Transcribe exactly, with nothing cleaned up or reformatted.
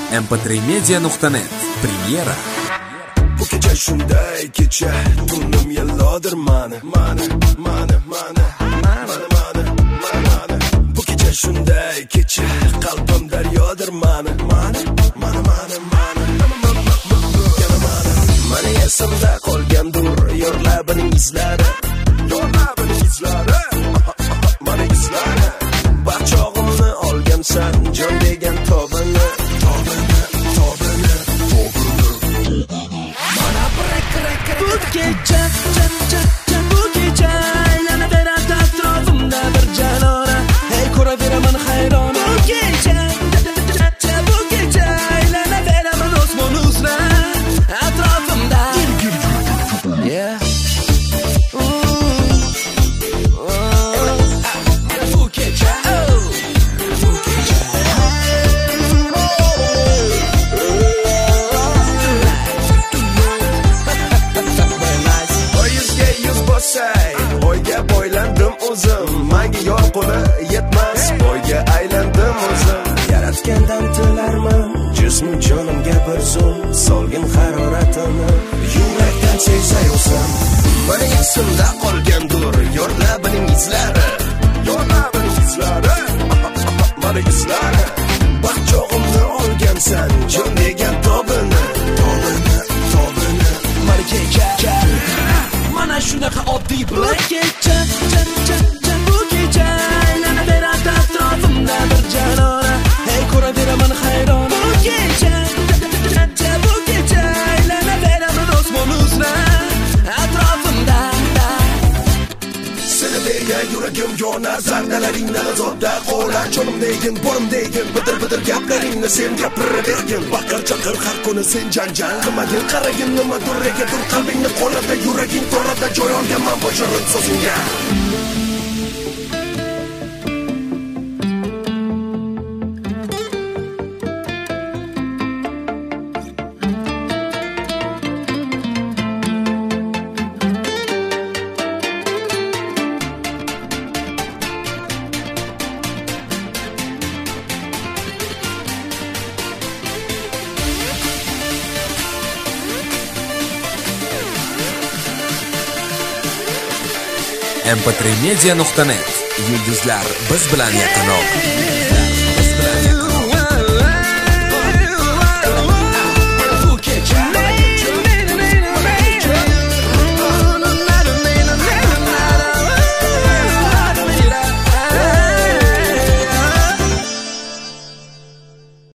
em p tre media nuqta net Premyera. Bu kecha shunday kecha, tunim yillardir mani, mani, mani, mani, mani, mani, mani. Bu kecha shunday kecha, qalbim daryodir mani, mani, mani, mani, mani. Yana mani. Mani esimda qolgandir yor labining izlari, yor labining izlari, mani izlari. Baqchog'imni olgansan, jon degan tobini, tobini, tobini, tobini. Bu kecha, cha, cha, cha, bu kecha aylanaveradi atrofimda bir jalona. Hey, ko'raveraman hayron. Bu kecha, cha, cha, bu kecha aylanaveraman osmon uzra atrofimda. Yeah. Bu kecha, bu kecha. Oyga boylandim o'zim, menga yor qo'li yetmas, boyga aylandim o'zim. Yaratgandan tilarman, jism jonimga bir zum, solgin haroratini yurakdan sezay o'zim. Meni esimda qolgandir yor labining izlari, yor labining izlari, meni izlari. Baqchog'imni olgansan, jon degan tobini, tobini, tobini, meni kecha. Mana shunaqa oddiy bilan kecha, cha, cha, cha, bu kecha aylanaveradi atrofimda bir jalona. Hey, ko'raveraman hayron. Bu kecha, cha, cha, bu kecha aylanaveradi osmon uzra atrofimda. Seni bergan yuragim yonar, zardalaringdan azobda qo'lar. Jonimdagin, borimdagin, bidir bidir gaplaringni sen gapiravergin. Baqir chaqir har kuni sen janjal qilmagin, qaragin nimadir regadir qalbingni qo'lida, yuraging torada joy olganman bu shirin so'zingga. em p tre media nuqta net. Yulduzlar biz bilan yaqinroq.